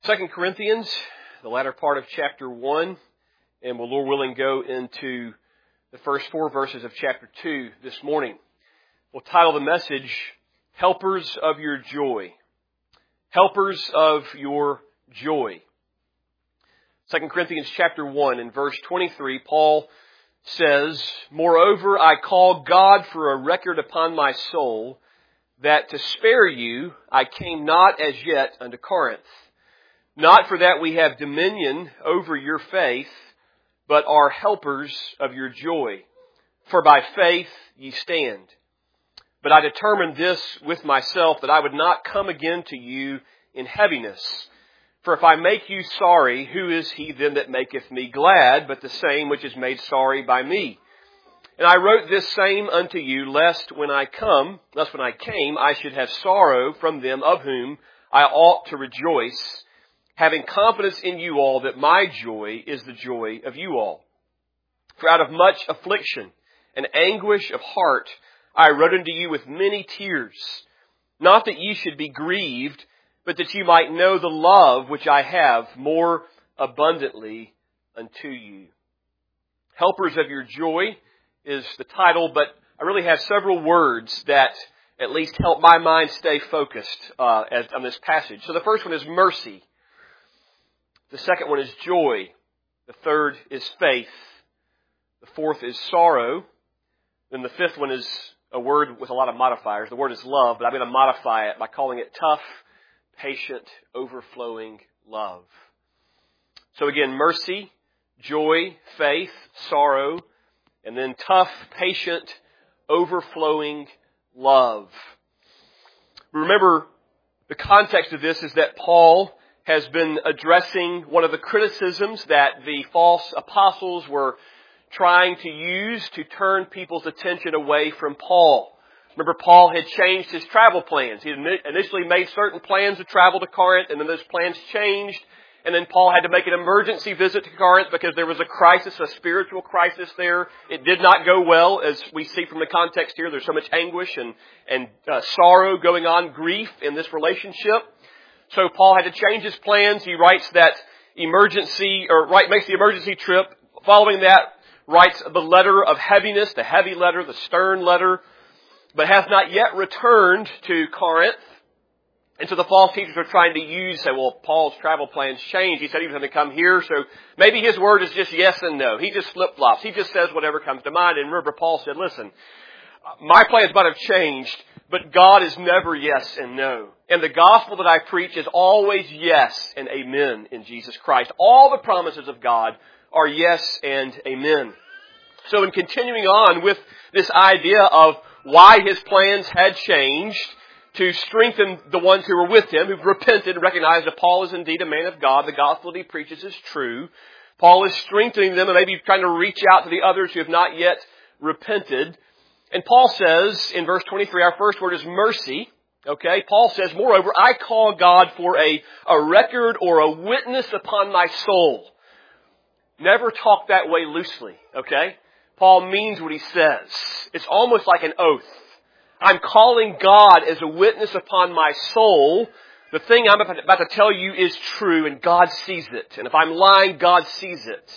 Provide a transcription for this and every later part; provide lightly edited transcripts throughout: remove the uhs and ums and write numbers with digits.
2 Corinthians, the latter part of chapter 1, and we'll, Lord willing, go into the first 4 verses of chapter 2 this morning. We'll title the message, Helpers of Your Joy. Helpers of Your Joy. 2 Corinthians chapter 1 and verse 23, Paul says, Moreover, I call God for a record upon my soul, that to spare you I came not as yet unto Corinth. Not for that we have dominion over your faith, but are helpers of your joy. For by faith ye stand. But I determined this with myself, that I would not come again to you in heaviness. For if I make you sorry, who is he then that maketh me glad, but the same which is made sorry by me? And I wrote this same unto you, lest when I came, I should have sorrow from them of whom I ought to rejoice, having confidence in you all that my joy is the joy of you all. For out of much affliction and anguish of heart I wrote unto you with many tears, not that ye should be grieved, but that you might know the love which I have more abundantly unto you. Helpers of your joy is the title, but I really have several words that at least help my mind stay focused on this passage. So the first one is mercy. The second one is joy. The third is faith. The fourth is sorrow. Then the fifth one is a word with a lot of modifiers. The word is love, but I'm going to modify it by calling it tough, patient, overflowing love. So again, mercy, joy, faith, sorrow, and then tough, patient, overflowing love. Remember, the context of this is that Paul has been addressing one of the criticisms that the false apostles were trying to use to turn people's attention away from Paul. Remember, Paul had changed his travel plans. He had initially made certain plans to travel to Corinth, and then those plans changed. And then Paul had to make an emergency visit to Corinth because there was a crisis, a spiritual crisis there. It did not go well, as we see from the context here. There's so much anguish and sorrow going on, grief in this relationship. So Paul had to change his plans. He writes that makes the emergency trip. Following that, writes the letter of heaviness, the heavy letter, the stern letter, but has not yet returned to Corinth. And so the false teachers are trying to say, well, Paul's travel plans changed. He said he was going to come here, so maybe his word is just yes and no. He just flip-flops. He just says whatever comes to mind. And remember, Paul said, listen, my plans might have changed, but God is never yes and no. And the gospel that I preach is always yes and amen in Jesus Christ. All the promises of God are yes and amen. So in continuing on with this idea of why his plans had changed, to strengthen the ones who were with him, who've repented and recognized that Paul is indeed a man of God, the gospel that he preaches is true. Paul is strengthening them and maybe trying to reach out to the others who have not yet repented. And Paul says in verse 23, our first word is mercy. Okay, Paul says, Moreover, I call God for a record or a witness upon my soul. Never talk that way loosely, okay? Paul means what he says. It's almost like an oath. I'm calling God as a witness upon my soul. The thing I'm about to tell you is true, and God sees it. And if I'm lying, God sees it.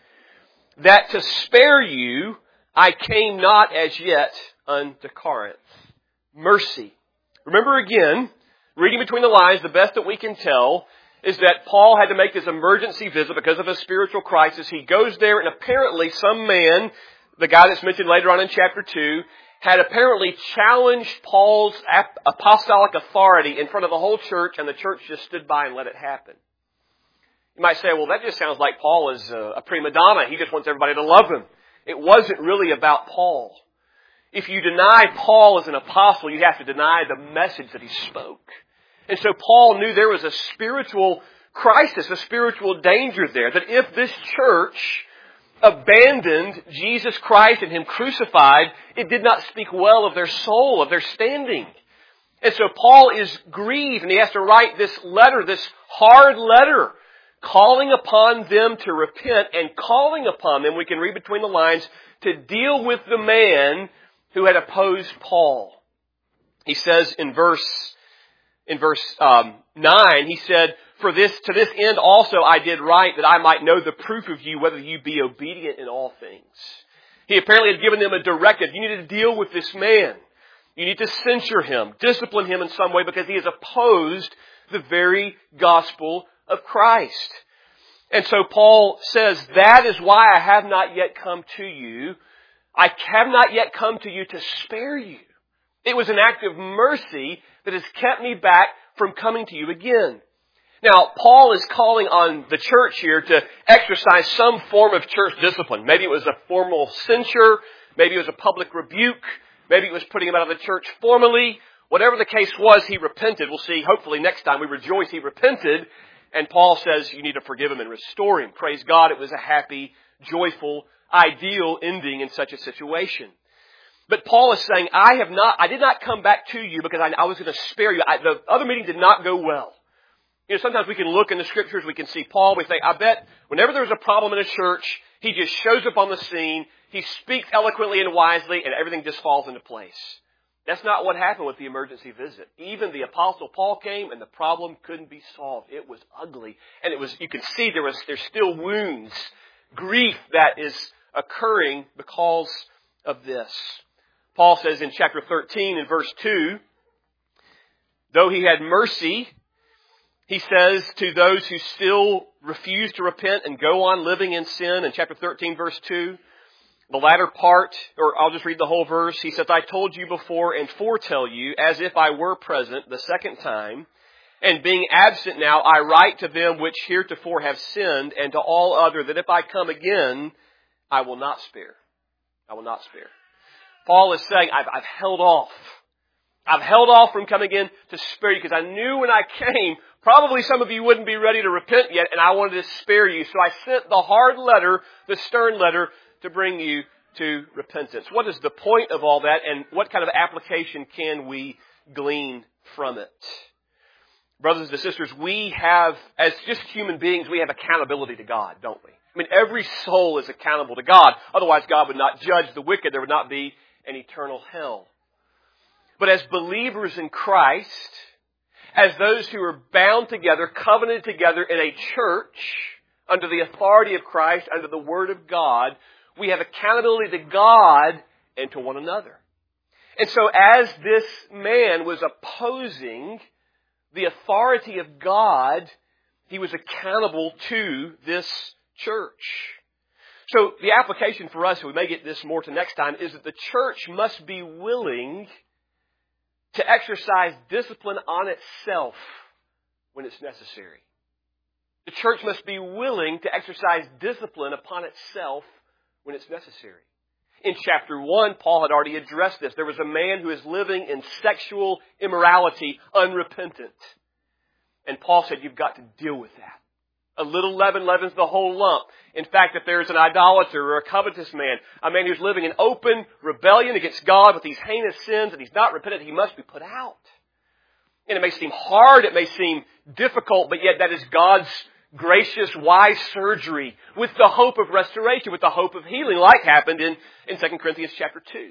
That to spare you, I came not as yet unto Corinth. Mercy. Remember again, reading between the lines, the best that we can tell is that Paul had to make this emergency visit because of a spiritual crisis. He goes there, and apparently some man, the guy that's mentioned later on in chapter 2, had apparently challenged Paul's apostolic authority in front of the whole church, and the church just stood by and let it happen. You might say, well, that just sounds like Paul is a prima donna. He just wants everybody to love him. It wasn't really about Paul. If you deny Paul as an apostle, you have to deny the message that he spoke. And so Paul knew there was a spiritual crisis, a spiritual danger there, that if this church abandoned Jesus Christ and Him crucified, it did not speak well of their soul, of their standing. And so Paul is grieved, and he has to write this letter, this hard letter, calling upon them to repent and calling upon them, we can read between the lines, to deal with the man who had opposed Paul. He says in verse 9, he said, to this end also I did write, that I might know the proof of you, whether you be obedient in all things. He apparently had given them a directive. You need to deal with this man. You need to censure him, discipline him in some way, because he has opposed the very gospel of Christ. And so Paul says, that is why I have not yet come to you. I have not yet come to you to spare you. It was an act of mercy that has kept me back from coming to you again. Now, Paul is calling on the church here to exercise some form of church discipline. Maybe it was a formal censure. Maybe it was a public rebuke. Maybe it was putting him out of the church formally. Whatever the case was, he repented. We'll see, hopefully next time we rejoice he repented. And Paul says you need to forgive him and restore him. Praise God, it was a happy, joyful, ideal ending in such a situation. But Paul is saying, I did not come back to you because I was going to spare you. The other meeting did not go well. You know, sometimes we can look in the scriptures, we can see Paul, we think, I bet whenever there's a problem in a church, he just shows up on the scene, he speaks eloquently and wisely, and everything just falls into place. That's not what happened with the emergency visit. Even the Apostle Paul came and the problem couldn't be solved. It was ugly. And you can see there's still wounds, grief that is occurring because of this. Paul says in chapter 13 and verse 2, though he had mercy, he says to those who still refuse to repent and go on living in sin, in chapter 13 verse 2, the latter part, or I'll just read the whole verse. He says, I told you before and foretell you, as if I were present the second time, and being absent now, I write to them which heretofore have sinned, and to all other, that if I come again, I will not spare. I will not spare. Paul is saying, I've held off. I've held off from coming in to spare you, because I knew when I came, probably some of you wouldn't be ready to repent yet, and I wanted to spare you. So I sent the hard letter, the stern letter, to bring you to repentance. What is the point of all that, and what kind of application can we glean from it? Brothers and sisters, we have, as just human beings, we have accountability to God, don't we? I mean, every soul is accountable to God. Otherwise, God would not judge the wicked. There would not be an eternal hell. But as believers in Christ, as those who are bound together, covenanted together in a church, under the authority of Christ, under the Word of God, we have accountability to God and to one another. And so as this man was opposing the authority of God, he was accountable to this church. So the application for us, and we may get this more to next time, is that the church must be willing to exercise discipline on itself when it's necessary. The church must be willing to exercise discipline upon itself when it's necessary. In chapter 1, Paul had already addressed this. There was a man who is living in sexual immorality, unrepentant. And Paul said, you've got to deal with that. A little leaven leavens the whole lump. In fact, if there's an idolater or a covetous man, a man who's living in open rebellion against God with these heinous sins, and he's not repentant, he must be put out. And it may seem hard, it may seem difficult, but yet that is God's gracious, wise surgery with the hope of restoration, with the hope of healing, like happened in 2 Corinthians chapter 2.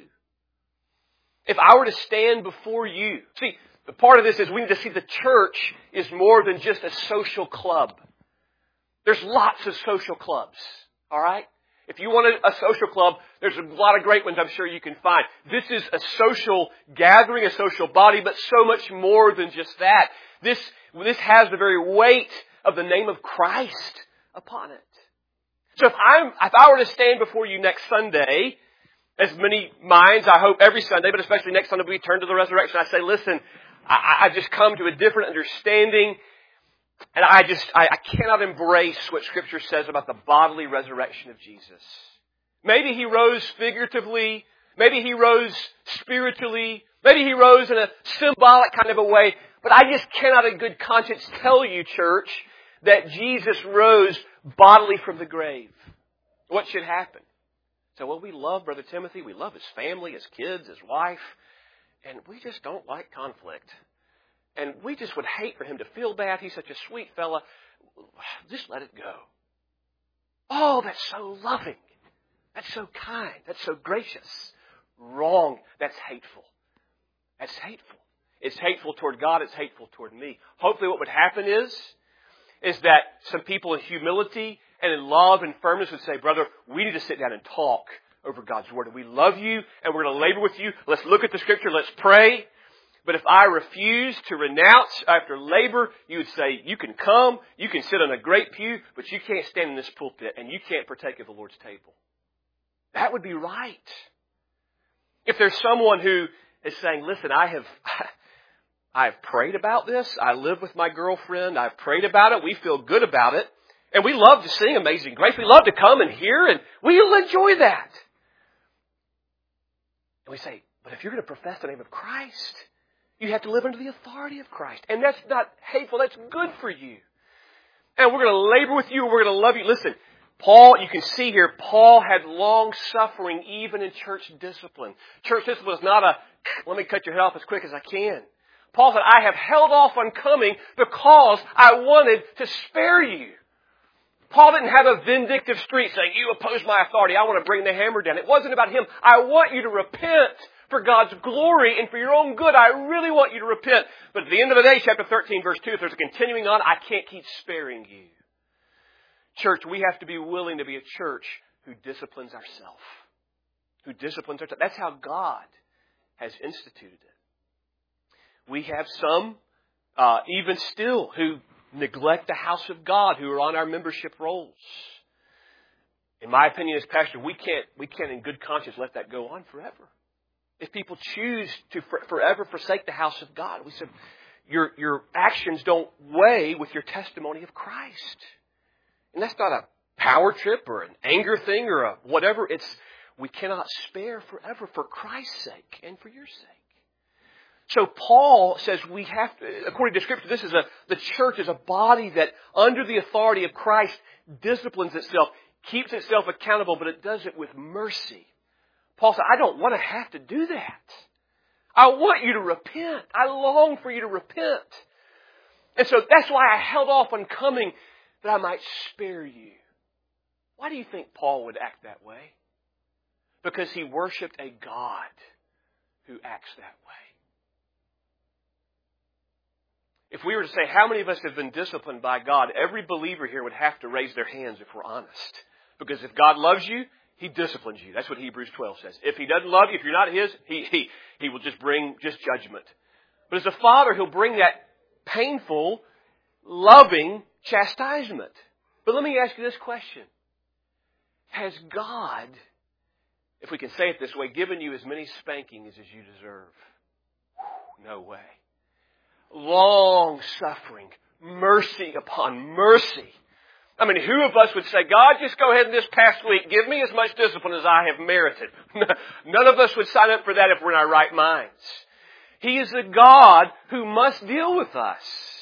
If I were to stand before you, see, the part of this is we need to see the church is more than just a social club. There's lots of social clubs, all right? If you want a social club, there's a lot of great ones I'm sure you can find. This is a social gathering, a social body, but so much more than just that. This has the very weight of the name of Christ upon it. So if I were to stand before you next Sunday, as many minds, I hope every Sunday, but especially next Sunday, we turn to the resurrection. I say, listen, I've just come to a different understanding, and I cannot embrace what Scripture says about the bodily resurrection of Jesus. Maybe He rose figuratively, maybe He rose spiritually, maybe He rose in a symbolic kind of a way, but I just cannot in good conscience tell you, church, that Jesus rose bodily from the grave. What should happen? So, well, we love Brother Timothy, we love his family, his kids, his wife, and we just don't like conflict. And we just would hate for him to feel bad. He's such a sweet fella. Just let it go. Oh, that's so loving. That's so kind. That's so gracious. Wrong. That's hateful. That's hateful. It's hateful toward God. It's hateful toward me. Hopefully what would happen is is that some people in humility and in love and firmness would say, brother, we need to sit down and talk over God's Word. We love you and we're going to labor with you. Let's look at the Scripture. Let's pray. But if I refuse to renounce after labor, you would say, you can come, you can sit on a great pew, but you can't stand in this pulpit and you can't partake of the Lord's table. That would be right. If there's someone who is saying, listen, I have prayed about this. I live with my girlfriend. I've prayed about it. We feel good about it. And we love to sing Amazing Grace. We love to come and hear, and we'll enjoy that. And we say, but if you're going to profess the name of Christ, you have to live under the authority of Christ. And that's not hateful. That's good for you. And we're going to labor with you. We're going to love you. Listen, Paul, you can see here, Paul had long suffering even in church discipline. Church discipline is not let me cut your head off as quick as I can. Paul said, I have held off on coming because I wanted to spare you. Paul didn't have a vindictive streak saying, you oppose my authority, I want to bring the hammer down. It wasn't about him. I want you to repent for God's glory and for your own good. I really want you to repent. But at the end of the day, chapter 13, verse 2, if there's a continuing on, I can't keep sparing you. Church, we have to be willing to be a church who disciplines ourselves. Who disciplines ourselves. That's how God has instituted it. We have some, even still, who neglect the house of God, who are on our membership rolls. In my opinion as pastor, we can't in good conscience let that go on forever. If people choose to forever forsake the house of God, we said, your actions don't weigh with your testimony of Christ. And that's not a power trip or an anger thing or a whatever. We cannot spare forever for Christ's sake and for your sake. So Paul says we have to, according to Scripture, the church is a body that under the authority of Christ disciplines itself, keeps itself accountable, but it does it with mercy. Paul said, I don't want to have to do that. I want you to repent. I long for you to repent. And so that's why I held off on coming, that I might spare you. Why do you think Paul would act that way? Because he worshiped a God who acts that way. If we were to say, how many of us have been disciplined by God, every believer here would have to raise their hands if we're honest. Because if God loves you, He disciplines you. That's what Hebrews 12 says. If He doesn't love you, if you're not His, He will just bring judgment. But as a father, He'll bring that painful, loving chastisement. But let me ask you this question. Has God, if we can say it this way, given you as many spankings as you deserve? No way. Long suffering, mercy upon mercy. I mean, who of us would say, God, just go ahead and this past week, give me as much discipline as I have merited? None of us would sign up for that if we're in our right minds. He is a God who must deal with us.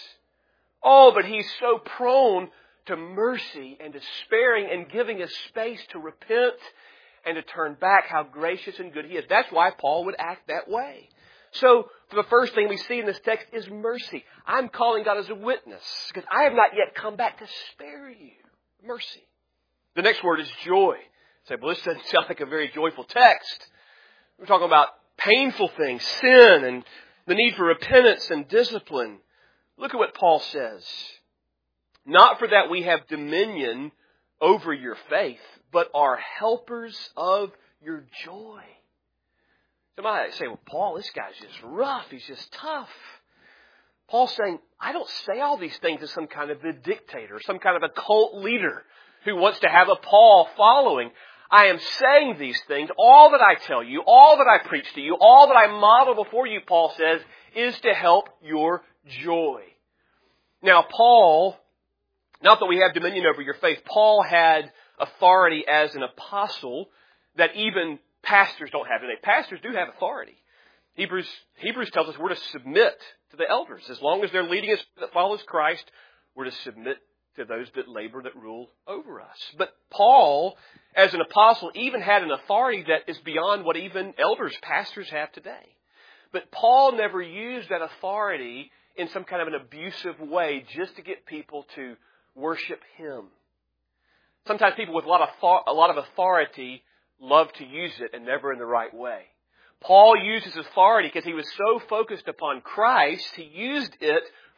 Oh, but He's so prone to mercy and to sparing and giving us space to repent and to turn back. How gracious and good He is. That's why Paul would act that way. So, the first thing we see in this text is mercy. I'm calling God as a witness because I have not yet come back to spare you. Mercy. The next word is joy. You say, well, this doesn't sound like a very joyful text. We're talking about painful things, sin, and the need for repentance and discipline. Look at what Paul says. Not for that we have dominion over your faith, but are helpers of your joy. Somebody might say, well, Paul, this guy's just rough. He's just tough. Paul's saying, I don't say all these things as some kind of a dictator, some kind of a cult leader who wants to have a Paul following. I am saying these things. All that I tell you, all that I preach to you, all that I model before you, Paul says, is to help your joy. Now, Paul, not that we have dominion over your faith, Paul had authority as an apostle that even pastors don't have today. Pastors do have authority. Hebrews tells us we're to submit to the elders. As long as they're leading us that follows Christ, we're to submit to those that labor, that rule over us. But Paul, as an apostle, even had an authority that is beyond what even elders, pastors have today. But Paul never used that authority in some kind of an abusive way just to get people to worship him. Sometimes people with a lot of authority love to use it and never in the right way. Paul used his authority because he was so focused upon Christ, he used it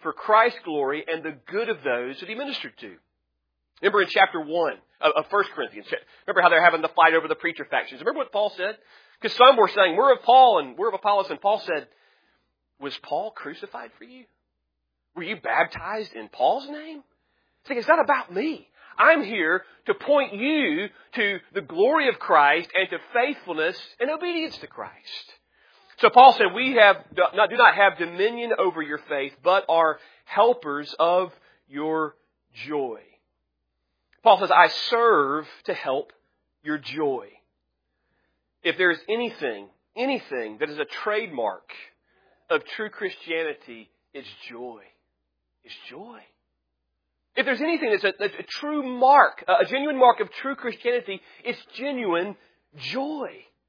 for Christ's glory and the good of those that he ministered to. Remember in chapter 1 of 1 Corinthians, remember how they're having the fight over the preacher factions. Remember what Paul said? Because some were saying, we're of Paul and we're of Apollos. And Paul said, was Paul crucified for you? Were you baptized in Paul's name? It's not about me. I'm here to point you to the glory of Christ and to faithfulness and obedience to Christ. So Paul said, we do not have dominion over your faith, but are helpers of your joy. Paul says, I serve to help your joy. If there's anything that is a trademark of true Christianity, it's joy. It's joy. If there's anything that's a true mark, a genuine mark of true Christianity, it's genuine joy.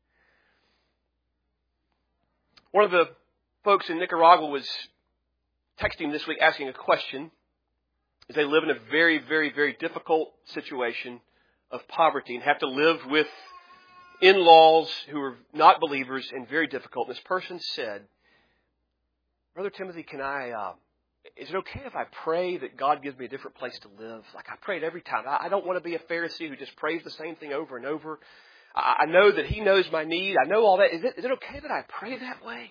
One of the folks in Nicaragua was texting this week asking a question as they live in a very, very, very difficult situation of poverty and have to live with in-laws who are not believers and very difficult. And this person said, Brother Timothy, is it okay if I pray that God gives me a different place to live? Like I pray it every time. I don't want to be a Pharisee who just prays the same thing over and over. I know that He knows my need. I know all that. Is it okay that I pray that way?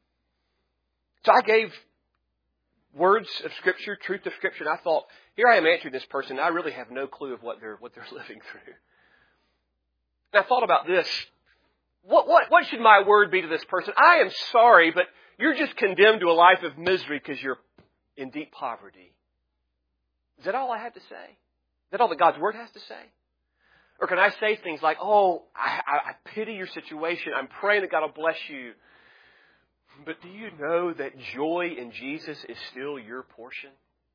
So I gave words of Scripture, truth of Scripture, and I thought, here I am answering this person. I really have no clue of what they're living through. And I thought about this. What should my word be to this person? I am sorry, but you're just condemned to a life of misery because you're in deep poverty. Is that all I have to say? Is that all that God's Word has to say? Or can I say things like, I pity your situation. I'm praying that God will bless you. But do you know that joy in Jesus is still your portion?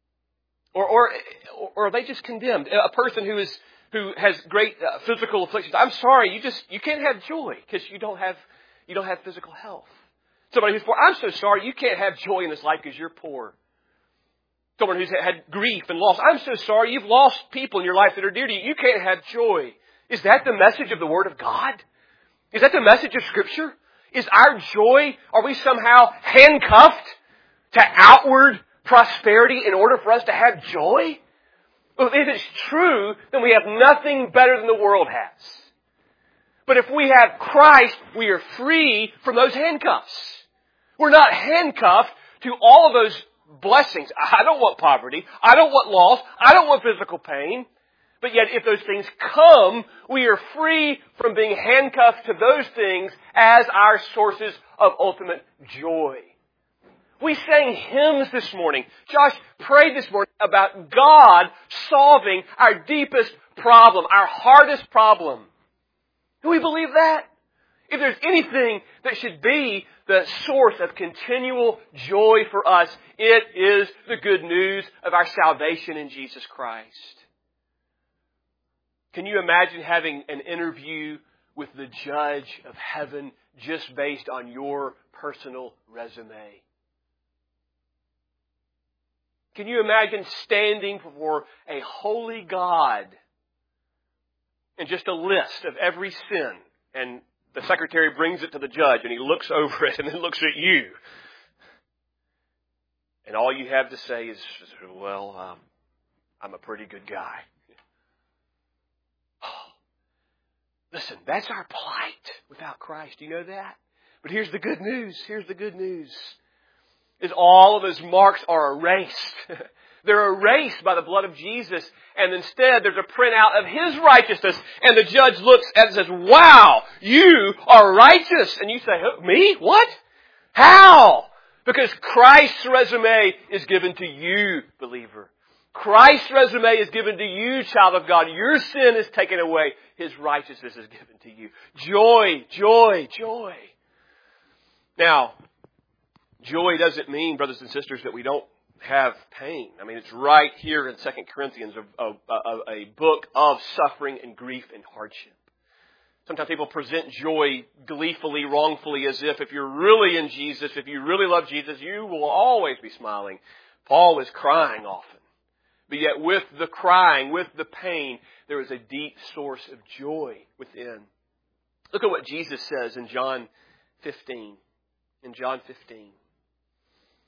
Or are they just condemned? A person who has great physical afflictions. I'm sorry, you can't have joy because you don't have physical health. Somebody who's poor. I'm so sorry, you can't have joy in this life because you're poor. Someone who's had grief and loss. I'm so sorry, you've lost people in your life that are dear to you. You can't have joy. Is that the message of the Word of God? Is that the message of Scripture? Is our joy, are we somehow handcuffed to outward prosperity in order for us to have joy? Well, if it's true, then we have nothing better than the world has. But if we have Christ, we are free from those handcuffs. We're not handcuffed to all of those blessings. I don't want poverty. I don't want loss. I don't want physical pain. But yet, if those things come, we are free from being handcuffed to those things as our sources of ultimate joy. We sang hymns this morning. Josh prayed this morning about God solving our deepest problem, our hardest problem. Do we believe that? If there's anything that should be the source of continual joy for us, it is the good news of our salvation in Jesus Christ. Can you imagine having an interview with the judge of heaven just based on your personal resume? Can you imagine standing before a holy God and just a list of every sin, and the secretary brings it to the judge and he looks over it and then looks at you, and all you have to say is, I'm a pretty good guy. Listen, that's our plight without Christ. Do you know that? But here's the good news. Here's the good news. Is all of those marks are erased. They're erased by the blood of Jesus. And instead, there's a printout of His righteousness. And the judge looks at it and says, wow, you are righteous. And you say, me? What? How? Because Christ's resume is given to you, believer. Christ's resume is given to you, child of God. Your sin is taken away. His righteousness is given to you. Joy, joy, joy. Now, joy doesn't mean, brothers and sisters, that we don't have pain. I mean, it's right here in 2 Corinthians, a book of suffering and grief and hardship. Sometimes people present joy gleefully, wrongfully, as if you're really in Jesus, if you really love Jesus, you will always be smiling. Paul is crying often. But yet with the crying, with the pain, there is a deep source of joy within. Look at what Jesus says in John 15. In John 15.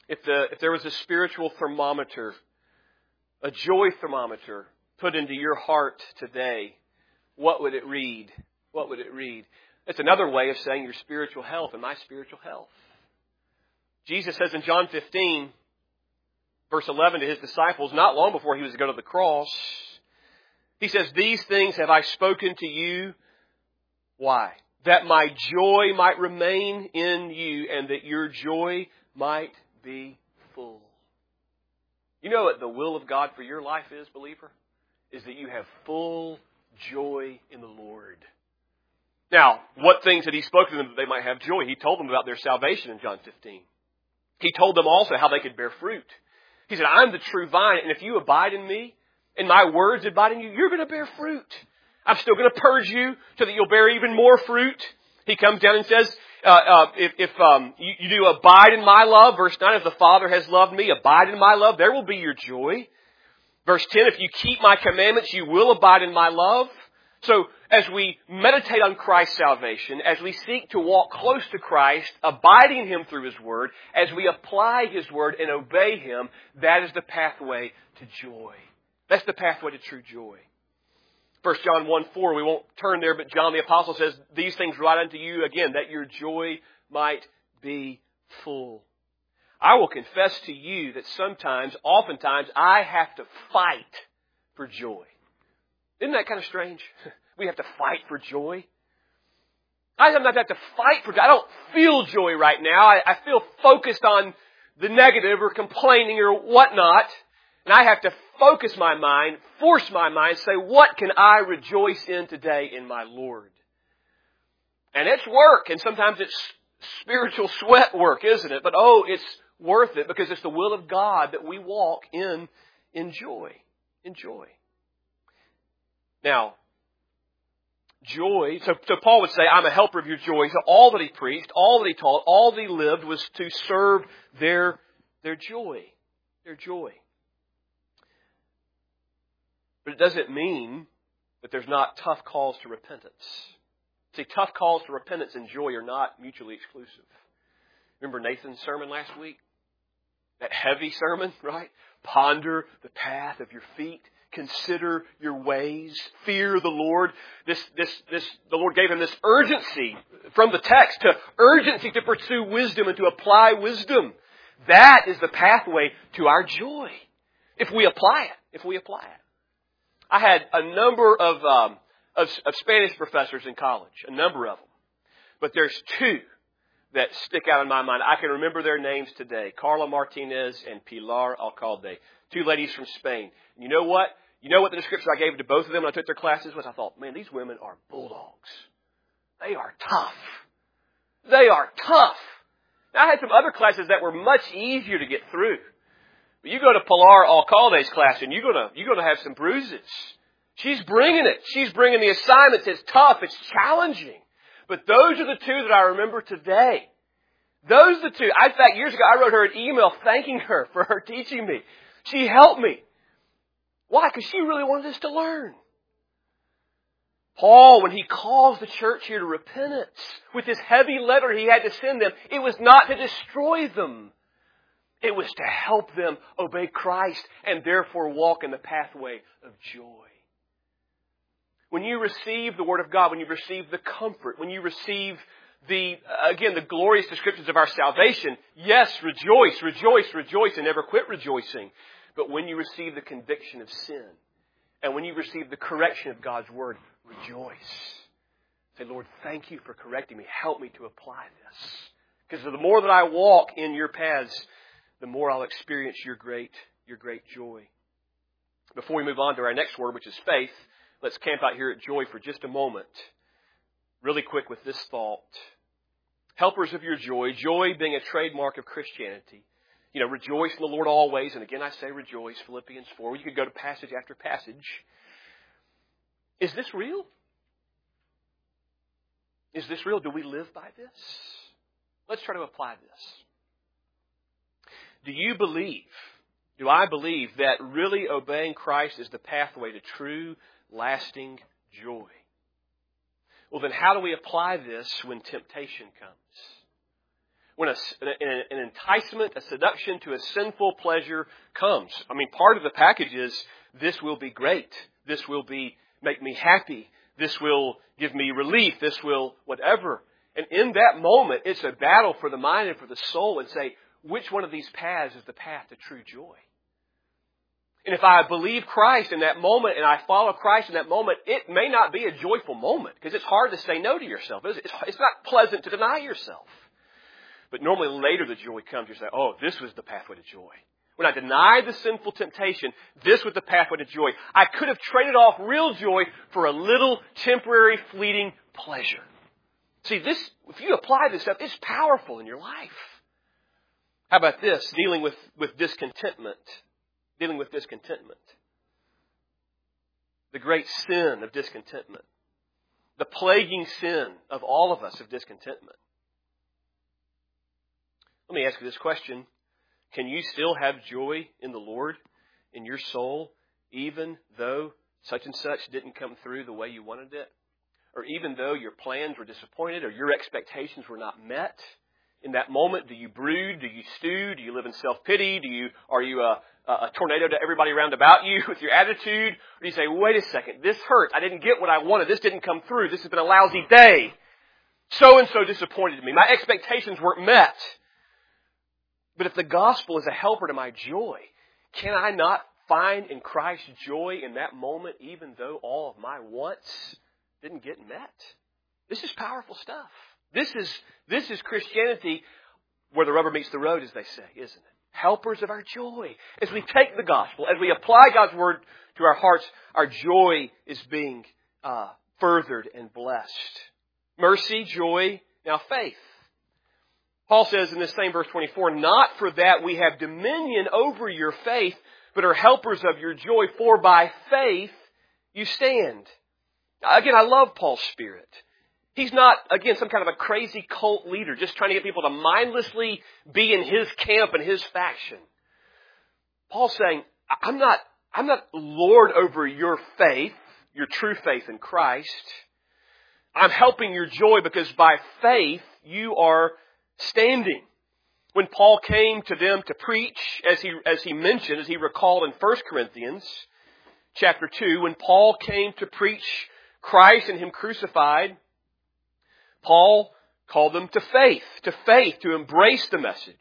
If there was a spiritual thermometer, a joy thermometer put into your heart today, what would it read? What would it read? It's another way of saying your spiritual health and my spiritual health. Jesus says in John 15, verse 11 to His disciples, not long before He was to go to the cross, He says, "These things have I spoken to you." Why? "That my joy might remain in you and that your joy might be full." You know what the will of God for your life is, believer? Is that you have full joy in the Lord. Now, what things had He spoken to them that they might have joy? He told them about their salvation in John 15. He told them also how they could bear fruit. He said, "I'm the true vine, and if you abide in me, and my words abide in you, you're going to bear fruit. I'm still going to purge you so that you'll bear even more fruit." He comes down and says, if you do abide in my love, verse 9, "As the Father has loved me, abide in my love, there will be your joy." Verse 10, "If you keep my commandments, you will abide in my love." So, as we meditate on Christ's salvation, as we seek to walk close to Christ, abiding in Him through His Word, as we apply His Word and obey Him, that is the pathway to joy. That's the pathway to true joy. 1 John 1:4, we won't turn there, but John the Apostle says, "These things write unto you again, that your joy might be full." I will confess to you that oftentimes, I have to fight for joy. Isn't that kind of strange? We have to fight for joy. I sometimes have to fight for joy. I don't feel joy right now. I feel focused on the negative or complaining or whatnot. And I have to focus my mind, force my mind, say, what can I rejoice in today in my Lord? And it's work, and sometimes it's spiritual sweat work, isn't it? But it's worth it because it's the will of God that we walk in joy. In joy. Now, joy, so Paul would say, "I'm a helper of your joy." So all that he preached, all that he taught, all that he lived was to serve their joy. Their joy. But it doesn't mean that there's not tough calls to repentance. See, tough calls to repentance and joy are not mutually exclusive. Remember Nathan's sermon last week? That heavy sermon, right? Ponder the path of your feet. Consider your ways. Fear the Lord. The Lord gave him this urgency from the text urgency to pursue wisdom and to apply wisdom. That is the pathway to our joy. If we apply it. I had a number of Spanish professors in college, a number of them. But there's two that stick out in my mind. I can remember their names today. Carla Martinez and Pilar Alcalde. Two ladies from Spain. And you know what? You know what the description I gave to both of them when I took their classes was? I thought, man, these women are bulldogs. They are tough. They are tough. Now, I had some other classes that were much easier to get through. But you go to Pilar Alcalde's class and you're gonna have some bruises. She's bringing it. She's bringing the assignments. It's tough. It's challenging. But those are the two that I remember today. Those are the two. In fact, years ago, I wrote her an email thanking her for her teaching me. She helped me. Why? Because she really wanted us to learn. Paul, when he calls the church here to repentance, with this heavy letter he had to send them, it was not to destroy them. It was to help them obey Christ and therefore walk in the pathway of joy. When you receive the Word of God, when you receive the comfort, when you receive the glorious descriptions of our salvation, yes, rejoice, rejoice, rejoice, and never quit rejoicing. But when you receive the conviction of sin, and when you receive the correction of God's Word, rejoice. Say, Lord, thank you for correcting me. Help me to apply this. Because the more that I walk in your paths, the more I'll experience your great joy. Before we move on to our next word, which is faith, let's camp out here at joy for just a moment. Really quick with this thought. Helpers of your joy, joy being a trademark of Christianity. You know, rejoice in the Lord always. And again, I say rejoice, Philippians 4. You could go to passage after passage. Is this real? Is this real? Do we live by this? Let's try to apply this. Do I believe that really obeying Christ is the pathway to true, lasting joy? Well, then how do we apply this when temptation comes? when an enticement, a seduction to a sinful pleasure comes. I mean, part of the package is, this will be great. This will make me happy. This will give me relief. This will whatever. And in that moment, it's a battle for the mind and for the soul, and say, which one of these paths is the path to true joy? And if I believe Christ in that moment and I follow Christ in that moment, it may not be a joyful moment, because it's hard to say no to yourself. It's not pleasant to deny yourself. But normally later the joy comes. You say, oh, this was the pathway to joy. When I denied the sinful temptation, this was the pathway to joy. I could have traded off real joy for a little temporary fleeting pleasure. See, if you apply this stuff, it's powerful in your life. How about this? Dealing with discontentment. Dealing with discontentment. The great sin of discontentment. The plaguing sin of all of us of discontentment. Let me ask you this question. Can you still have joy in the Lord, in your soul, even though such and such didn't come through the way you wanted it? Or even though your plans were disappointed or your expectations were not met? In that moment, do you brood? Do you stew? Do you live in self-pity? Are you a tornado to everybody around about you with your attitude? Or do you say, wait a second, this hurts. I didn't get what I wanted. This didn't come through. This has been a lousy day. So-and-so disappointed me. My expectations weren't met. But if the gospel is a helper to my joy, can I not find in Christ joy in that moment, even though all of my wants didn't get met? This is powerful stuff. This is Christianity where the rubber meets the road, as they say, isn't it? Helpers of our joy. As we take the gospel, as we apply God's word to our hearts, our joy is being furthered and blessed. Mercy, joy, now faith. Paul says in this same verse 24, not for that we have dominion over your faith, but are helpers of your joy, for by faith you stand. Again, I love Paul's spirit. He's not, again, some kind of a crazy cult leader just trying to get people to mindlessly be in his camp and his faction. Paul's saying, I'm not Lord over your faith, your true faith in Christ. I'm helping your joy because by faith you are standing. When Paul came to them to preach, as he mentioned, as he recalled in 1 Corinthians chapter 2, when Paul came to preach Christ and Him crucified, Paul called them to faith, to embrace the message.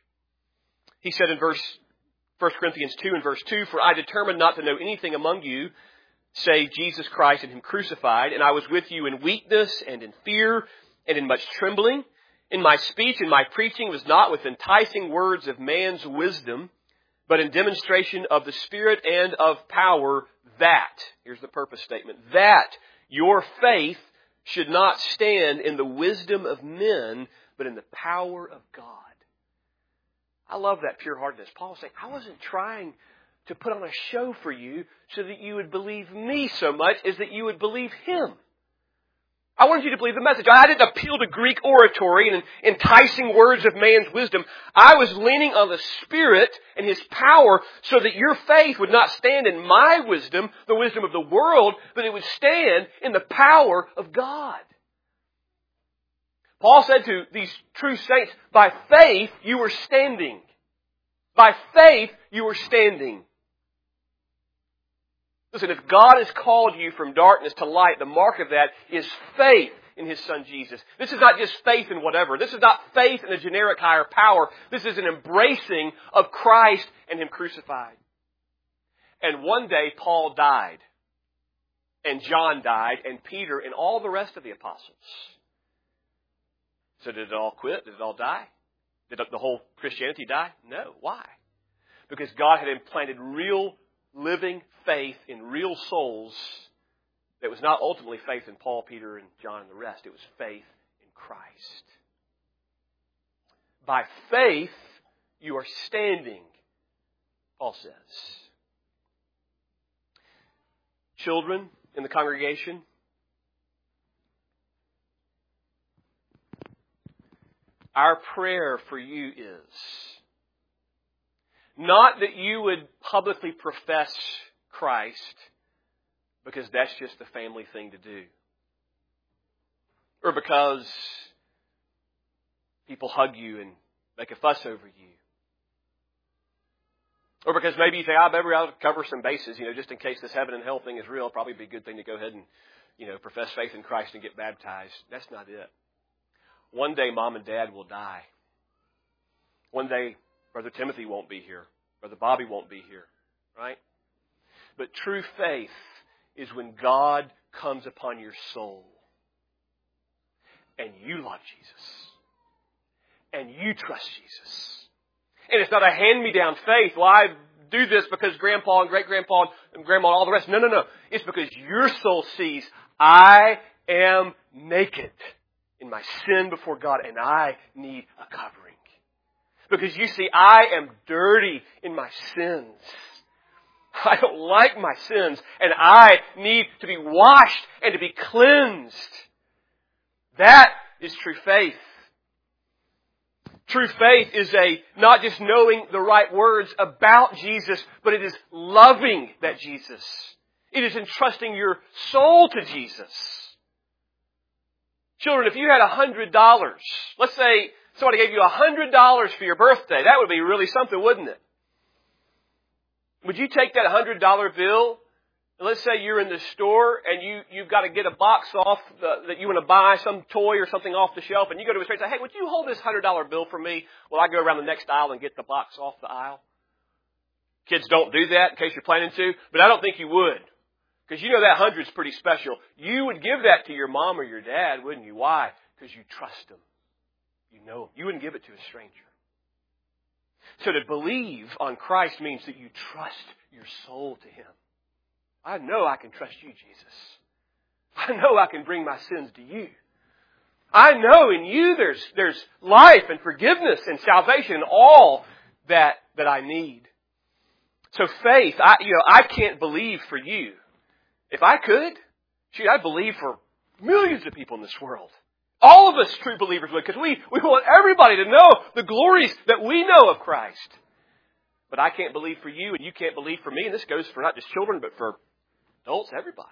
He said in 1 Corinthians 2 and verse 2, for I determined not to know anything among you, save Jesus Christ and Him crucified, and I was with you in weakness and in fear and in much trembling. In my speech and my preaching was not with enticing words of man's wisdom, but in demonstration of the Spirit and of power, that, here's the purpose statement, that your faith should not stand in the wisdom of men, but in the power of God. I love that pure-heartedness. Paul saying, I wasn't trying to put on a show for you so that you would believe me so much as that you would believe Him. I wanted you to believe the message. I didn't appeal to Greek oratory and enticing words of man's wisdom. I was leaning on the Spirit and His power so that your faith would not stand in my wisdom, the wisdom of the world, but it would stand in the power of God. Paul said to these true saints, by faith you were standing. By faith you were standing. Listen, if God has called you from darkness to light, the mark of that is faith in His Son Jesus. This is not just faith in whatever. This is not faith in a generic higher power. This is an embracing of Christ and Him crucified. And one day Paul died, and John died, and Peter, and all the rest of the apostles. So did it all quit? Did it all die? Did the whole Christianity die? No. Why? Because God had implanted real living faith in real souls that was not ultimately faith in Paul, Peter, and John, and the rest. It was faith in Christ. By faith, you are standing, Paul says. Children in the congregation, our prayer for you is not that you would publicly profess Christ because that's just the family thing to do. Or because people hug you and make a fuss over you. Or because maybe you think, maybe I'll cover some bases, just in case this heaven and hell thing is real, probably be a good thing to go ahead and, profess faith in Christ and get baptized. That's not it. One day, Mom and Dad will die. One day, Brother Timothy won't be here. Brother Bobby won't be here. Right? But true faith is when God comes upon your soul and you love Jesus and you trust Jesus. And it's not a hand-me-down faith. Well, I do this because Grandpa and Great-Grandpa and Grandma and all the rest. No. It's because your soul sees, I am naked in my sin before God and I need a covering. Because you see, I am dirty in my sins. I don't like my sins and I need to be washed and to be cleansed. That is true faith. True faith is not just knowing the right words about Jesus, but it is loving that Jesus. It is entrusting your soul to Jesus. Children, if you had $100, let's say somebody gave you $100 for your birthday, that would be really something, wouldn't it? Would you take that $100 bill? Let's say you're in the store and you've got to get a box off that you want to buy, some toy or something off the shelf, and you go to a store and say, hey, would you hold this $100 bill for me while I go around the next aisle and get the box off the aisle? Kids don't do that in case you're planning to, but I don't think you would. Because you know that 100's pretty special. You would give that to your mom or your dad, wouldn't you? Why? Because you trust them. You know them. You wouldn't give it to a stranger. So to believe on Christ means that you trust your soul to Him. I know I can trust you, Jesus. I know I can bring my sins to you. I know in you there's life and forgiveness and salvation and all that I need. So faith, I can't believe for you. If I could, I'd believe for millions of people in this world. All of us true believers would, because we want everybody to know the glories that we know of Christ. But I can't believe for you and you can't believe for me. And this goes for not just children, but for adults, everybody.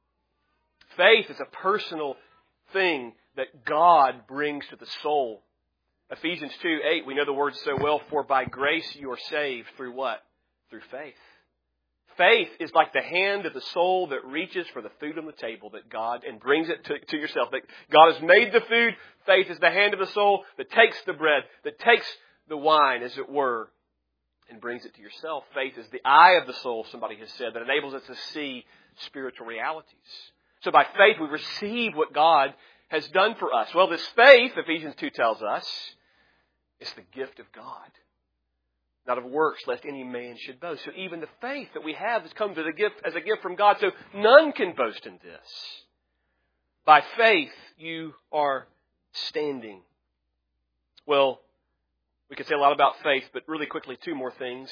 Faith is a personal thing that God brings to the soul. Ephesians 2:8, we know the words so well, for by grace you are saved through what? Through faith. Faith is like the hand of the soul that reaches for the food on the table that God, and brings it to yourself. That God has made the food. Faith is the hand of the soul that takes the bread, that takes the wine, as it were, and brings it to yourself. Faith is the eye of the soul, somebody has said, that enables us to see spiritual realities. So by faith we receive what God has done for us. Well, this faith, Ephesians 2 tells us, is the gift of God. Not of works, lest any man should boast. So even the faith that we have has come as a gift from God. So none can boast in this. By faith you are standing. Well, we could say a lot about faith, but really quickly, two more things.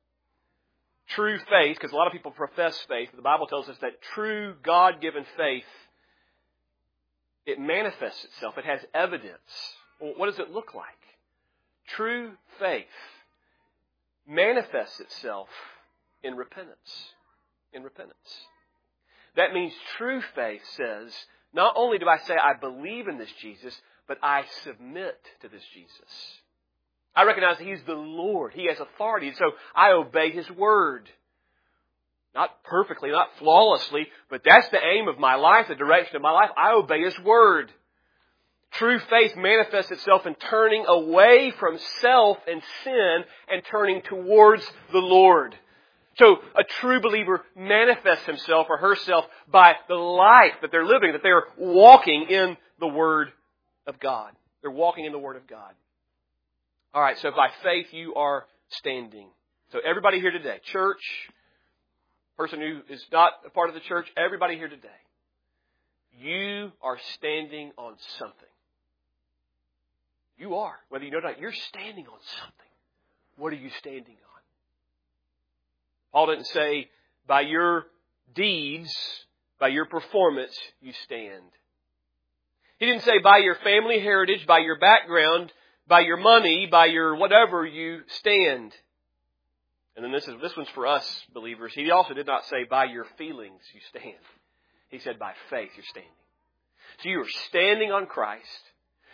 True faith, because a lot of people profess faith. The Bible tells us that true God-given faith, it manifests itself. It has evidence. Well, what does it look like? True faith manifests itself in repentance. In repentance. That means true faith says, not only do I say I believe in this Jesus, but I submit to this Jesus. I recognize that He's the Lord. He has authority. So I obey His word. Not perfectly, not flawlessly, but that's the aim of my life, the direction of my life. I obey His word. True faith manifests itself in turning away from self and sin and turning towards the Lord. So a true believer manifests himself or herself by the life that they're living, that they're walking in the Word of God. They're walking in the Word of God. All right, so by faith you are standing. So everybody here today, church, person who is not a part of the church, everybody here today, you are standing on something. You are. Whether you know it or not, you're standing on something. What are you standing on? Paul didn't say, by your deeds, by your performance, you stand. He didn't say, by your family heritage, by your background, by your money, by your whatever, you stand. And then this one's for us believers. He also did not say, by your feelings, you stand. He said, by faith, you're standing. So you are standing on Christ.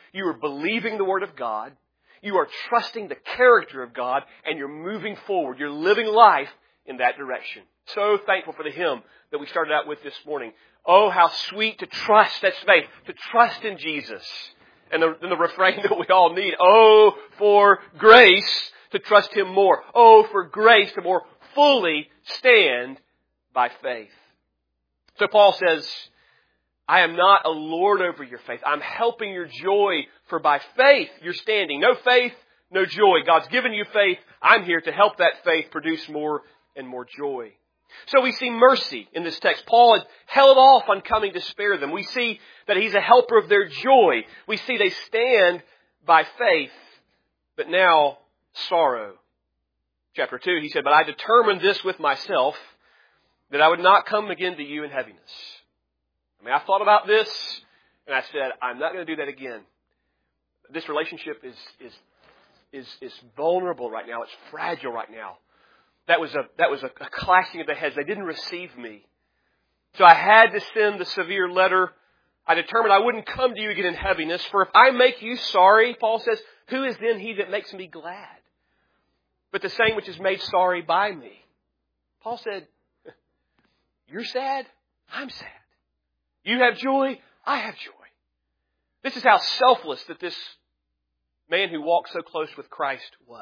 You are believing the Word of God. You are trusting the character of God, and you're moving forward. You're living life in that direction. So thankful for the hymn that we started out with this morning. Oh, how sweet to trust, that's faith, to trust in Jesus. And then the refrain that we all need, oh, for grace to trust Him more. Oh, for grace to more fully stand by faith. So Paul says, I am not a lord over your faith. I'm helping your joy, for by faith you're standing. No faith, no joy. God's given you faith. I'm here to help that faith produce more and more joy. So we see mercy in this text. Paul had held off on coming to spare them. We see that he's a helper of their joy. We see they stand by faith, but now sorrow. Chapter 2, he said, but I determined this with myself, that I would not come again to you in heaviness. I mean, I thought about this, and I said, I'm not going to do that again. This relationship is vulnerable right now. It's fragile right now. That was a clashing of the heads. They didn't receive me. So I had to send the severe letter. I determined I wouldn't come to you again in heaviness. For if I make you sorry, Paul says, who is then he that makes me glad? But the same which is made sorry by me. Paul said, you're sad? I'm sad. You have joy? I have joy. This is how selfless that this man who walked so close with Christ was.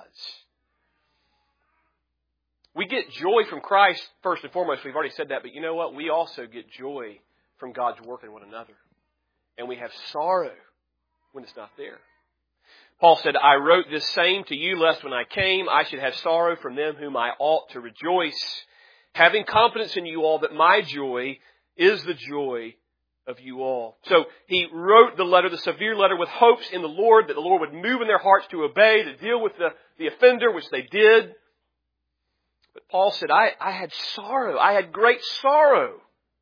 We get joy from Christ first and foremost. We've already said that, but you know what? We also get joy from God's work in one another. And we have sorrow when it's not there. Paul said, I wrote this same to you, lest when I came, I should have sorrow from them whom I ought to rejoice, having confidence in you all that my joy is the joy of you all. So he wrote the letter, the severe letter, with hopes in the Lord, that the Lord would move in their hearts to obey, to deal with the offender, which they did. But Paul said, I had sorrow. I had great sorrow.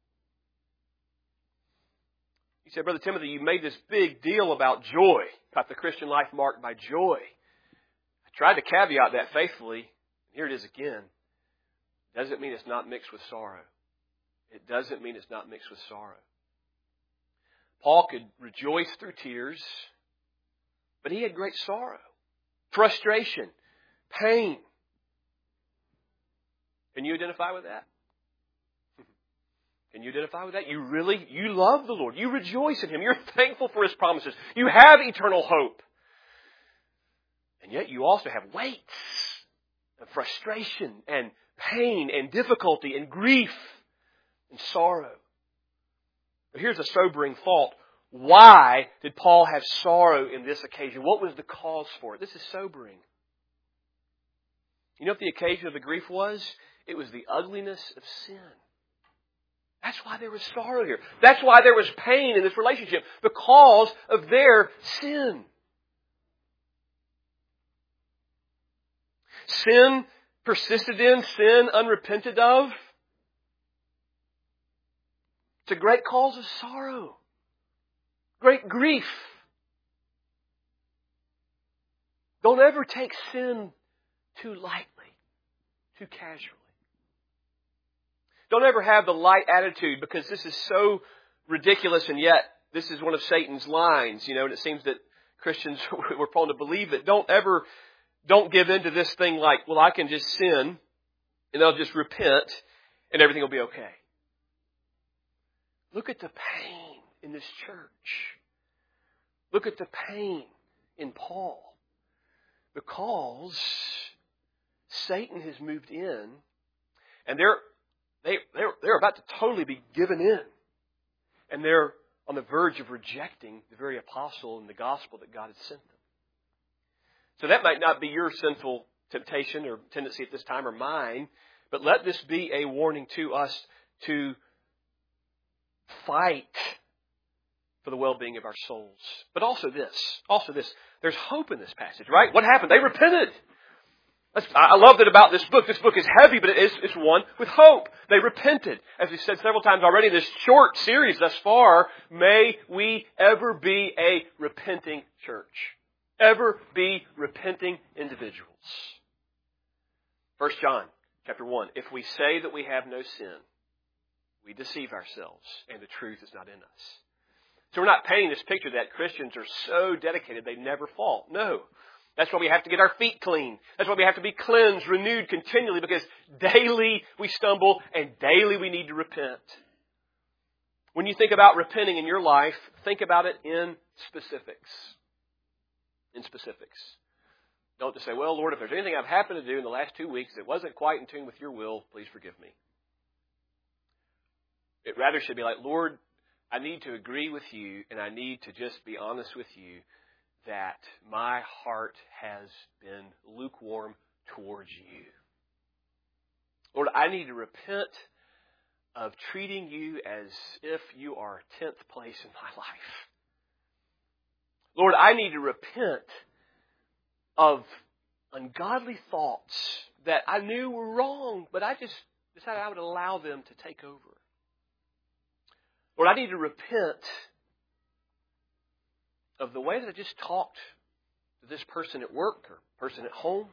He said, Brother Timothy, you made this big deal about joy. Got the Christian life marked by joy. I tried to caveat that faithfully. Here it is again. Doesn't mean it's not mixed with sorrow. It doesn't mean it's not mixed with sorrow. Paul could rejoice through tears, but he had great sorrow, frustration, pain. Can you identify with that? Can you identify with that? You love the Lord. You rejoice in Him. You're thankful for His promises. You have eternal hope. And yet you also have weights of frustration and pain and difficulty and grief and sorrow. But here's a sobering thought. Why did Paul have sorrow in this occasion? What was the cause for it? This is sobering. You know what the occasion of the grief was? It was the ugliness of sin. That's why there was sorrow here. That's why there was pain in this relationship. Because of their sin. Sin persisted in, sin unrepented of. It's a great cause of sorrow. Great grief. Don't ever take sin too lightly, too casually. Don't ever have the light attitude because this is so ridiculous and yet this is one of Satan's lines, and it seems that Christians were prone to believe it. Don't give in to this thing like, well, I can just sin and I'll just repent and everything will be okay. Look at the pain in this church. Look at the pain in Paul. Because Satan has moved in and they're about to totally be given in. And they're on the verge of rejecting the very apostle and the gospel that God had sent them. So that might not be your sinful temptation or tendency at this time or mine, but let this be a warning to us to fight for the well-being of our souls. But also this. There's hope in this passage, right? What happened? They repented. I love that about this book. This book is heavy, but it's one with hope. They repented. As we've said several times already in this short series thus far, may we ever be a repenting church. Ever be repenting individuals. 1 John chapter 1. If we say that we have no sin, we deceive ourselves, and the truth is not in us. So we're not painting this picture that Christians are so dedicated they never fall. No. That's why we have to get our feet clean. That's why we have to be cleansed, renewed continually, because daily we stumble and daily we need to repent. When you think about repenting in your life, think about it in specifics. In specifics. Don't just say, well, Lord, if there's anything I've happened to do in the last 2 weeks that wasn't quite in tune with your will, please forgive me. It rather should be like, Lord, I need to agree with you, and I need to just be honest with you that my heart has been lukewarm towards you. Lord, I need to repent of treating you as if you are 10th place in my life. Lord, I need to repent of ungodly thoughts that I knew were wrong, but I just decided I would allow them to take over. Lord, I need to repent of the way that I just talked to this person at work or person at home.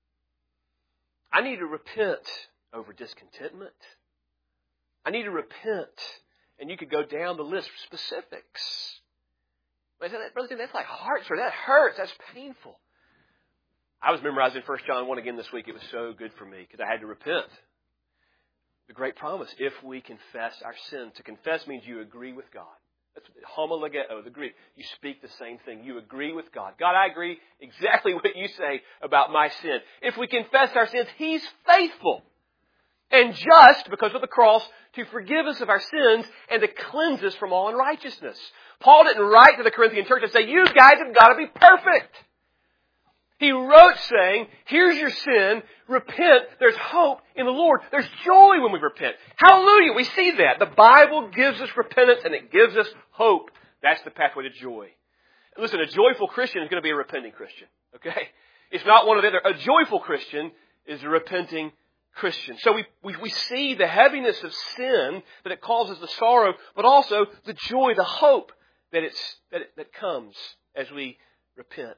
I need to repent over discontentment. I need to repent, and you could go down the list of specifics. But I said, Brother, that's like heart surgery. That hurts. That's painful. I was memorizing 1 John 1 again this week. It was so good for me because I had to repent. The great promise, if we confess our sins. To confess means you agree with God. That's homologeo, the Greek. You speak the same thing. You agree with God. God, I agree exactly what you say about my sin. If we confess our sins, He's faithful and just, because of the cross, to forgive us of our sins and to cleanse us from all unrighteousness. Paul didn't write to the Corinthian church and say, you guys have got to be perfect. He wrote saying, here's your sin, repent, there's hope in the Lord. There's joy when we repent. Hallelujah, we see that. The Bible gives us repentance and it gives us hope. That's the pathway to joy. And listen, a joyful Christian is going to be a repenting Christian. Okay? It's not one or the other. A joyful Christian is a repenting Christian. So we see the heaviness of sin, that it causes the sorrow, but also the joy, the hope that comes as we repent.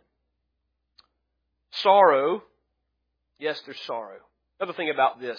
Sorrow, yes, there's sorrow. Another thing about this,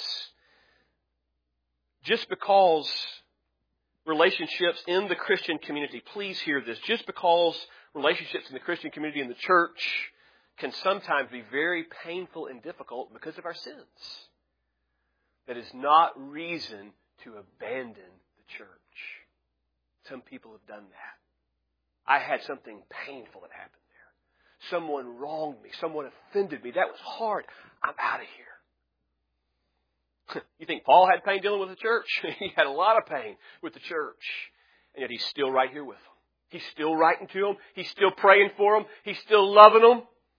just because relationships in the Christian community, please hear this, just because relationships in the Christian community and the church can sometimes be very painful and difficult because of our sins, that is not reason to abandon the church. Some people have done that. I had something painful that happened. Someone wronged me. Someone offended me. That was hard. I'm out of here. You think Paul had pain dealing with the church? He had a lot of pain with the church. And yet he's still right here with them. He's still writing to them. He's still praying for them. He's still loving them.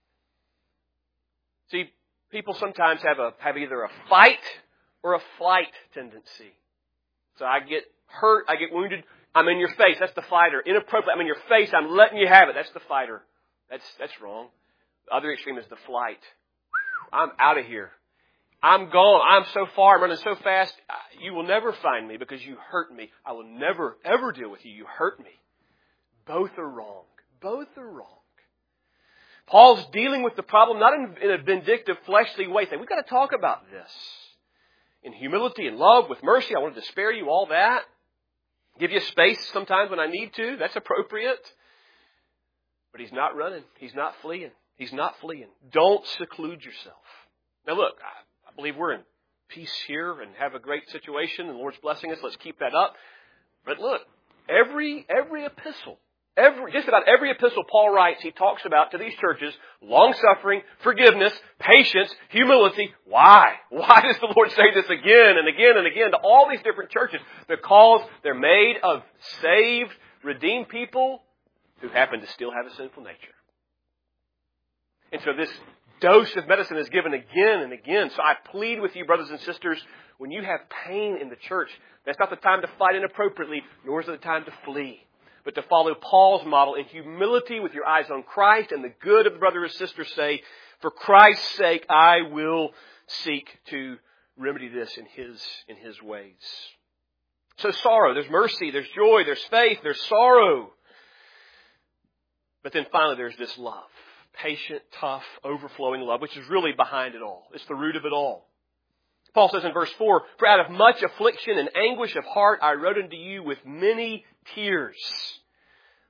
See, people sometimes have either a fight or a flight tendency. So I get hurt. I get wounded. I'm in your face. That's the fighter. Inappropriate. I'm in your face. I'm letting you have it. That's the fighter. That's wrong. The other extreme is the flight. I'm out of here. I'm gone. I'm so far. I'm running so fast. You will never find me because you hurt me. I will never, ever deal with you. You hurt me. Both are wrong. Both are wrong. Paul's dealing with the problem not in a vindictive, fleshly way. Saying, we've got to talk about this. In humility and love, with mercy. I wanted to spare you all that. Give you space sometimes when I need to. That's appropriate. But he's not running. He's not fleeing. He's not fleeing. Don't seclude yourself. Now look, I believe we're in peace here and have a great situation and the Lord's blessing us. Let's keep that up. But look, every epistle, just about every epistle Paul writes, he talks about to these churches, long-suffering, forgiveness, patience, humility. Why? Why does the Lord say this again and again and again to all these different churches? Because they're made of saved, redeemed people who happen to still have a sinful nature. And so this dose of medicine is given again and again. So I plead with you, brothers and sisters, when you have pain in the church, that's not the time to fight inappropriately, nor is it the time to flee. But to follow Paul's model in humility with your eyes on Christ and the good of the brother or sister, say, for Christ's sake, I will seek to remedy this in His ways. So sorrow, there's mercy, there's joy, there's faith, there's sorrow. But then finally there's this love. Patient, tough, overflowing love, which is really behind it all. It's the root of it all. Paul says in verse 4, for out of much affliction and anguish of heart I wrote unto you with many tears.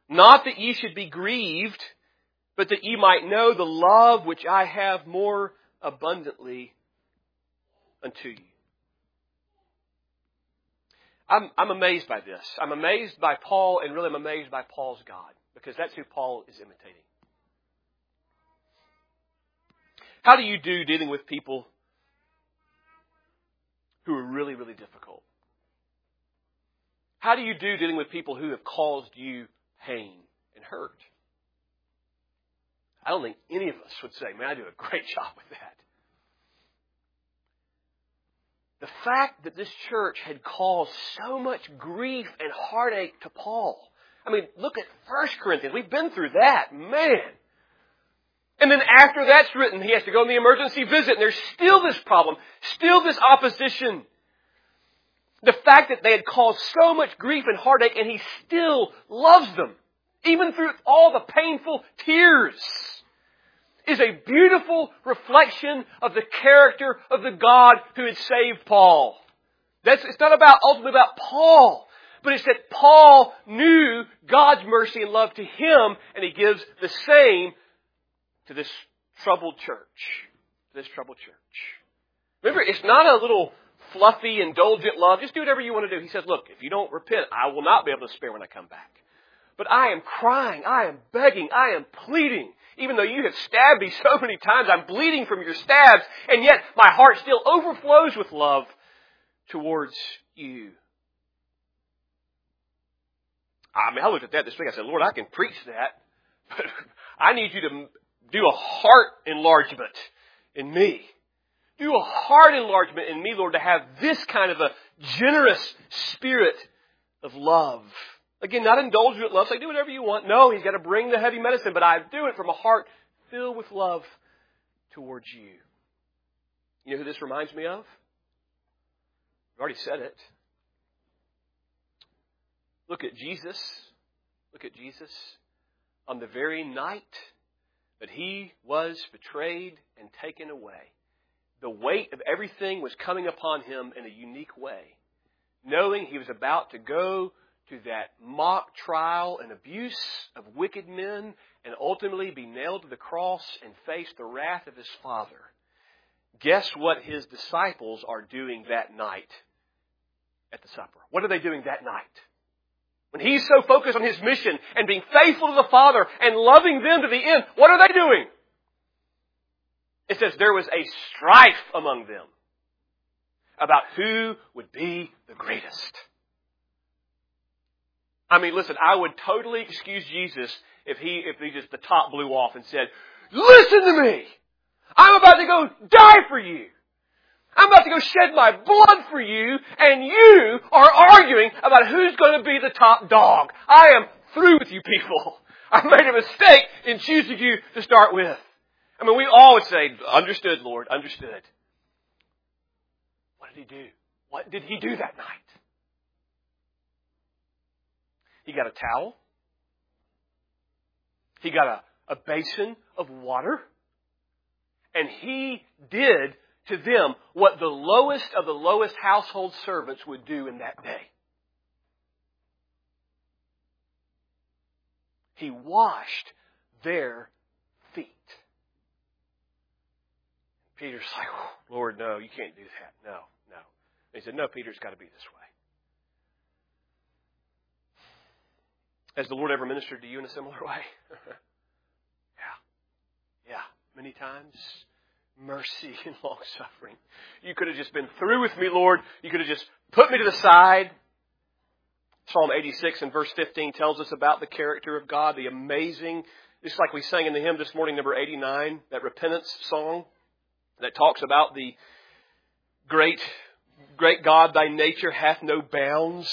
Not that ye should be grieved, but that ye might know the love which I have more abundantly unto you. I'm amazed by this. I'm amazed by Paul, and really I'm amazed by Paul's God, because that's who Paul is imitating. How do you do dealing with people who are really, really difficult? How do you do dealing with people who have caused you pain and hurt? I don't think any of us would say, man, I do a great job with that. The fact that this church had caused so much grief and heartache to Paul. I mean, look at 1 Corinthians. We've been through that. Man. And then after that's written, he has to go on the emergency visit, and there's still this problem, still this opposition. The fact that they had caused so much grief and heartache, and he still loves them, even through all the painful tears, is a beautiful reflection of the character of the God who had saved Paul. It's not ultimately about Paul, but it's that Paul knew God's mercy and love to him, and he gives the same to this troubled church. Remember, it's not a little fluffy, indulgent love. Just do whatever you want to do. He says, look, if you don't repent, I will not be able to spare when I come back. But I am crying, I am begging, I am pleading. Even though you have stabbed me so many times, I'm bleeding from your stabs, and yet my heart still overflows with love towards you. I looked at that this week. I said, Lord, I can preach that, but I need you to do a heart enlargement in me. Do a heart enlargement in me, Lord, to have this kind of a generous spirit of love. Again, not indulgent love. Say, do whatever you want. No, he's got to bring the heavy medicine, but I do it from a heart filled with love towards you. You know who this reminds me of? I've already said it. Look at Jesus. On the very night that he was betrayed and taken away, the weight of everything was coming upon him in a unique way. Knowing he was about to go to that mock trial and abuse of wicked men and ultimately be nailed to the cross and face the wrath of his Father. Guess what his disciples are doing that night at the supper? What are they doing that night? When he's so focused on his mission and being faithful to the Father and loving them to the end, what are they doing? It says there was a strife among them about who would be the greatest. I mean, listen, I would totally excuse Jesus if he just the top blew off and said, listen to me! I'm about to go die for you! I'm about to go shed my blood for you, and you are arguing about who's going to be the top dog. I am through with you people. I made a mistake in choosing you to start with. I mean, we all would say, understood, Lord, understood. What did he do? What did he do that night? He got a towel. He got a basin of water. And he did to them what the lowest of the lowest household servants would do in that day. He washed their feet. Peter's like, oh, Lord, no, you can't do that. No. And he said, no, Peter, it's got to be this way. Has the Lord ever ministered to you in a similar way? Yeah. Many times. Mercy and long suffering. You could have just been through with me, Lord. You could have just put me to the side. Psalm 86 and verse 15 tells us about the character of God, the amazing, just like we sang in the hymn this morning, number 89, that repentance song that talks about the great God, thy nature hath no bounds.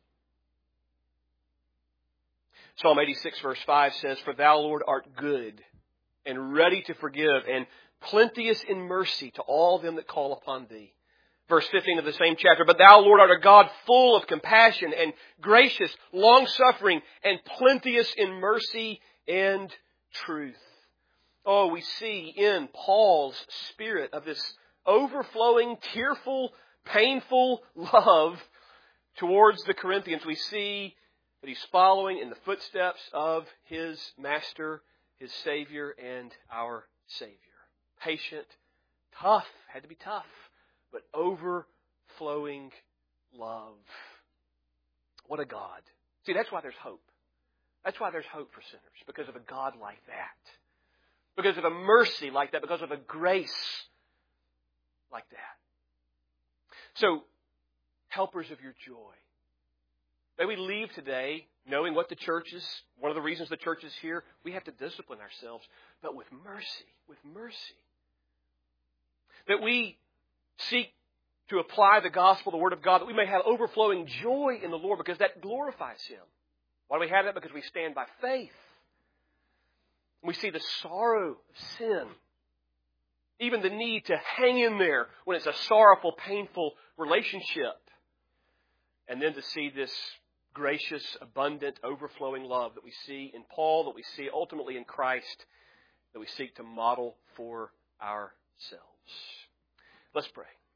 Psalm 86 verse 5 says, for thou, Lord, art good and ready to forgive and plenteous in mercy to all them that call upon thee. Verse 15 of the same chapter, but thou, Lord, art a God full of compassion and gracious, long-suffering, and plenteous in mercy and truth. Oh, we see in Paul's spirit of this overflowing, tearful, painful love towards the Corinthians. We see but he's following in the footsteps of his Master, his Savior, and our Savior. Patient, tough, had to be tough, but overflowing love. What a God. See, that's why there's hope. That's why there's hope for sinners, because of a God like that. Because of a mercy like that, because of a grace like that. So, helpers of your joy. May we leave today knowing what the church is, one of the reasons the church is here, we have to discipline ourselves, but with mercy, with mercy. That we seek to apply the gospel, the Word of God, that we may have overflowing joy in the Lord because that glorifies Him. Why do we have that? Because we stand by faith. We see the sorrow of sin. Even the need to hang in there when it's a sorrowful, painful relationship. And then to see this gracious, abundant, overflowing love that we see in Paul, that we see ultimately in Christ, that we seek to model for ourselves. Let's pray.